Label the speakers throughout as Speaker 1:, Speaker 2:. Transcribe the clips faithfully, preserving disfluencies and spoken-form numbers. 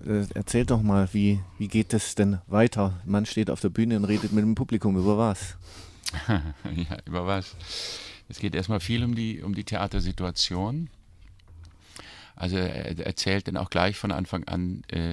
Speaker 1: äh, erzähl doch mal, wie, wie geht es denn weiter? Man steht auf der Bühne und redet mit dem Publikum. Über was?
Speaker 2: Ja, über was? Es geht erstmal viel um die, um die Theatersituation. Also er erzählt dann auch gleich von Anfang an äh,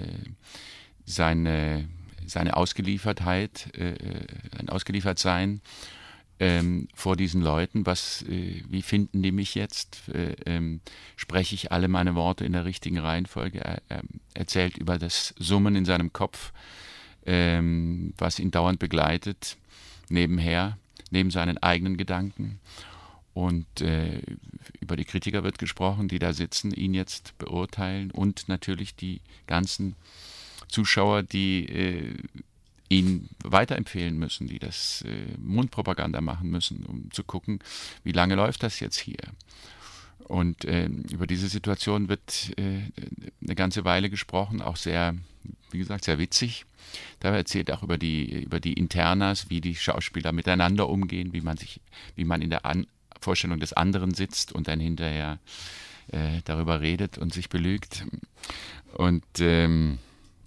Speaker 2: seine, seine Ausgeliefertheit, äh, ein Ausgeliefertsein ähm, vor diesen Leuten. Was, äh, wie finden die mich jetzt? Äh, ähm, spreche ich alle meine Worte in der richtigen Reihenfolge? Er, er erzählt über das Summen in seinem Kopf, ähm, was ihn dauernd begleitet, nebenher, neben seinen eigenen Gedanken. Und äh, über die Kritiker wird gesprochen, die da sitzen, ihn jetzt beurteilen, und natürlich die ganzen Zuschauer, die äh, ihn weiterempfehlen müssen, die das äh, Mundpropaganda machen müssen, um zu gucken, wie lange läuft das jetzt hier. Und äh, über diese Situation wird äh, eine ganze Weile gesprochen, auch sehr, wie gesagt, sehr witzig. Da erzählt er auch über die, über die Internas, wie die Schauspieler miteinander umgehen, wie man sich, wie man in der An Vorstellung des anderen sitzt und dann hinterher äh, darüber redet und sich belügt. Und ähm,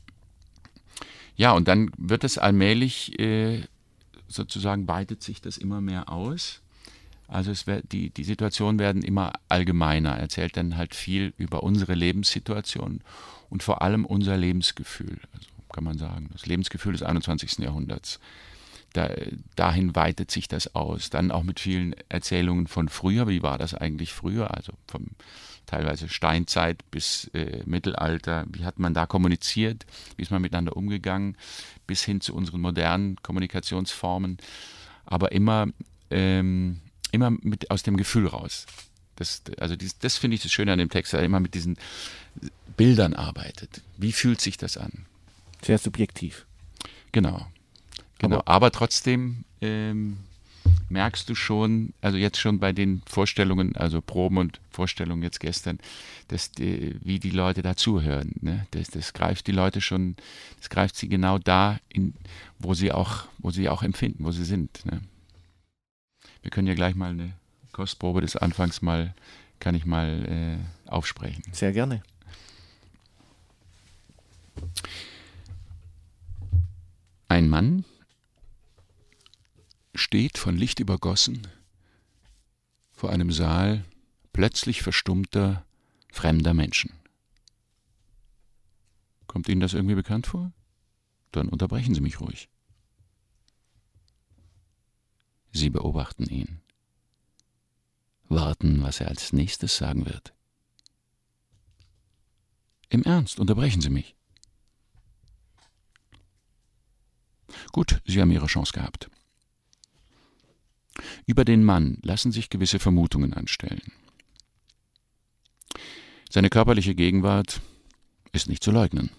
Speaker 2: ja, und dann wird es allmählich, äh, sozusagen weitet sich das immer mehr aus. Also es wird, die, die Situationen werden immer allgemeiner. Er erzählt dann halt viel über unsere Lebenssituation und vor allem unser Lebensgefühl. Also kann man sagen, das Lebensgefühl des einundzwanzigsten Jahrhunderts. Da, dahin weitet sich das aus. Dann auch mit vielen Erzählungen von früher. Wie war das eigentlich früher? Also vom teilweise Steinzeit bis äh, Mittelalter. Wie hat man da kommuniziert? Wie ist man miteinander umgegangen? Bis hin zu unseren modernen Kommunikationsformen. Aber immer, ähm, immer mit, aus dem Gefühl raus. Das, also dies, das finde ich das Schöne an dem Text, dass er immer mit diesen Bildern arbeitet. Wie fühlt sich das an?
Speaker 1: Sehr subjektiv.
Speaker 2: Genau. Genau, aber, aber trotzdem ähm, merkst du schon, also jetzt schon bei den Vorstellungen, also Proben und Vorstellungen jetzt gestern, dass die, wie die Leute da zuhören. Ne? Das, das greift die Leute schon, das greift sie genau da, in, wo sie auch, wo sie auch empfinden, wo sie sind. Ne? Wir können ja gleich mal eine Kostprobe des Anfangs mal, kann ich mal äh, aufsprechen.
Speaker 1: Sehr gerne.
Speaker 2: Ein Mann steht von Licht übergossen vor einem Saal plötzlich verstummter, fremder Menschen. Kommt Ihnen das irgendwie bekannt vor? Dann unterbrechen Sie mich ruhig. Sie beobachten ihn, warten, was er als nächstes sagen wird. Im Ernst, unterbrechen Sie mich. Gut, Sie haben Ihre Chance gehabt. Über den Mann lassen sich gewisse Vermutungen anstellen. Seine körperliche Gegenwart ist nicht zu leugnen.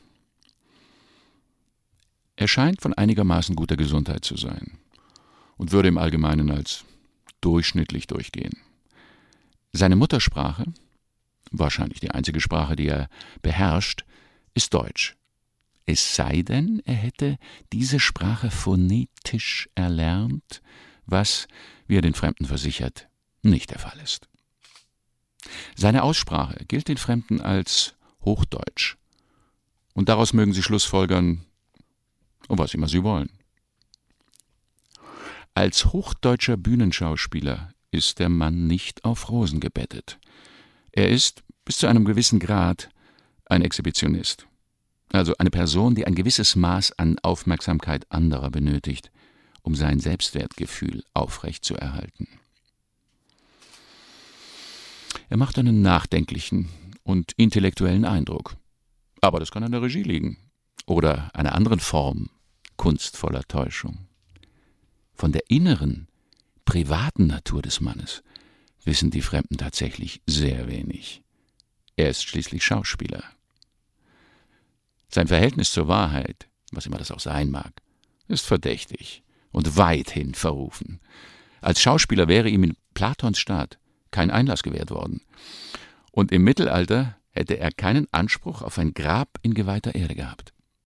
Speaker 2: Er scheint von einigermaßen guter Gesundheit zu sein und würde im Allgemeinen als durchschnittlich durchgehen. Seine Muttersprache, wahrscheinlich die einzige Sprache, die er beherrscht, ist Deutsch. Es sei denn, er hätte diese Sprache phonetisch erlernt, was, wie er den Fremden versichert, nicht der Fall ist. Seine Aussprache gilt den Fremden als Hochdeutsch, und daraus mögen sie schlussfolgern, um was immer sie wollen. Als hochdeutscher Bühnenschauspieler ist der Mann nicht auf Rosen gebettet. Er ist, bis zu einem gewissen Grad, ein Exhibitionist. Also eine Person, die ein gewisses Maß an Aufmerksamkeit anderer benötigt, um sein Selbstwertgefühl aufrechtzuerhalten. Er macht einen nachdenklichen und intellektuellen Eindruck. Aber das kann an der Regie liegen oder einer anderen Form kunstvoller Täuschung. Von der inneren, privaten Natur des Mannes wissen die Fremden tatsächlich sehr wenig. Er ist schließlich Schauspieler. Sein Verhältnis zur Wahrheit, was immer das auch sein mag, ist verdächtig und weithin verrufen. Als Schauspieler wäre ihm in Platons Staat kein Einlass gewährt worden. Und im Mittelalter hätte er keinen Anspruch auf ein Grab in geweihter Erde gehabt.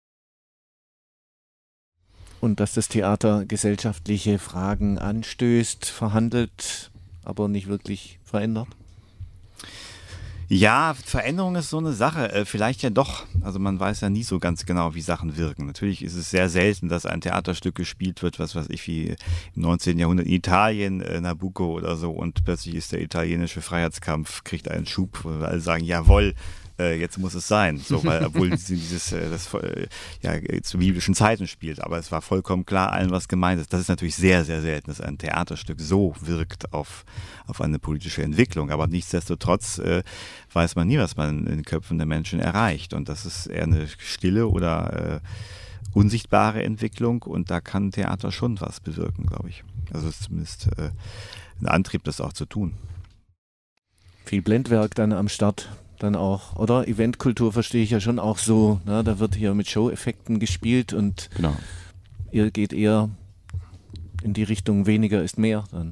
Speaker 1: Und dass das Theater gesellschaftliche Fragen anstößt, verhandelt, aber nicht wirklich verändert?
Speaker 3: Ja, Veränderung ist so eine Sache. Äh, vielleicht ja doch. Also man weiß ja nie so ganz genau, wie Sachen wirken. Natürlich ist es sehr selten, dass ein Theaterstück gespielt wird, was weiß ich, wie im neunzehnten Jahrhundert in Italien, äh, Nabucco oder so, und plötzlich ist der italienische Freiheitskampf, kriegt einen Schub, wo wir alle sagen, jawohl, äh, jetzt muss es sein. So, weil, obwohl dieses, äh, das äh, ja, zu biblischen Zeiten spielt. Aber es war vollkommen klar allen, was gemeint ist. Das ist natürlich sehr, sehr selten, dass ein Theaterstück so wirkt auf, auf eine politische Entwicklung. Aber nichtsdestotrotz äh, weiß man nie, was man in den Köpfen der Menschen erreicht. Und das ist eher eine stille oder äh, unsichtbare Entwicklung. Und da kann Theater schon was bewirken, glaube ich. Also es ist zumindest äh, ein Antrieb, das auch zu tun.
Speaker 1: Viel Blendwerk dann am Start. Dann auch, oder? Eventkultur verstehe ich ja schon auch so. Ne? Da wird hier mit Show-Effekten gespielt und
Speaker 2: Genau.
Speaker 1: ihr geht eher in die Richtung weniger ist mehr dann.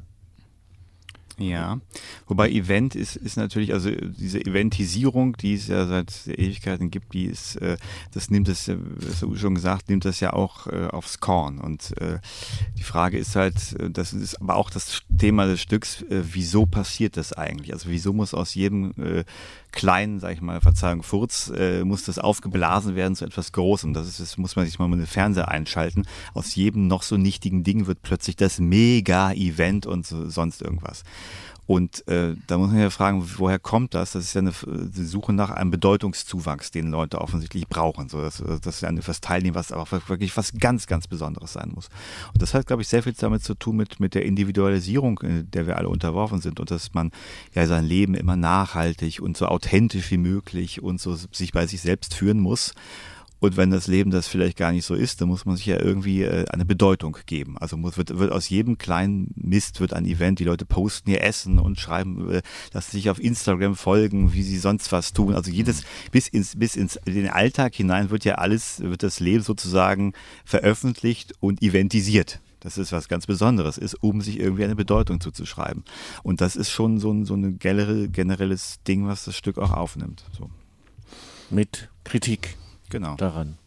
Speaker 3: Ja, wobei Event ist, ist natürlich, also diese Eventisierung, die es ja seit Ewigkeiten gibt, die ist, äh, das nimmt es, äh, hast du schon gesagt, nimmt das ja auch äh, aufs Korn. Und äh, die Frage ist halt, das ist aber auch das Thema des Stücks, äh, wieso passiert das eigentlich? Also wieso muss aus jedem äh, kleinen, sag ich mal, Verzeihung, Furz, äh, muss das aufgeblasen werden zu etwas Großem. Das ist, das muss man sich mal mit dem Fernseher einschalten. Aus jedem noch so nichtigen Ding wird plötzlich das Mega-Event und so, sonst irgendwas. Und äh, da muss man ja fragen, woher kommt das? Das ist ja eine, die Suche nach einem Bedeutungszuwachs, den Leute offensichtlich brauchen. So, dass, dass ja etwas teilnehmen, was aber wirklich was ganz, ganz Besonderes sein muss. Und das hat, glaube ich, sehr viel damit zu tun mit, mit der Individualisierung, in der wir alle unterworfen sind. Und dass man ja sein Leben immer nachhaltig und so authentisch wie möglich und so sich bei sich selbst führen muss. Und wenn das Leben das vielleicht gar nicht so ist, dann muss man sich ja irgendwie äh, eine Bedeutung geben. Also muss, wird, wird aus jedem kleinen Mist wird ein Event. Die Leute posten ihr Essen und schreiben, äh, dass sie sich auf Instagram folgen, wie sie sonst was tun. Also jedes, bis ins, bis ins, in den Alltag hinein wird ja alles, wird das Leben sozusagen veröffentlicht und eventisiert. Das ist was ganz Besonderes ist, um sich irgendwie eine Bedeutung zuzuschreiben. Und das ist schon so ein, so ein generell, generelles Ding, was das Stück auch aufnimmt. So.
Speaker 1: Mit Kritik.
Speaker 3: Genau.
Speaker 1: Daran.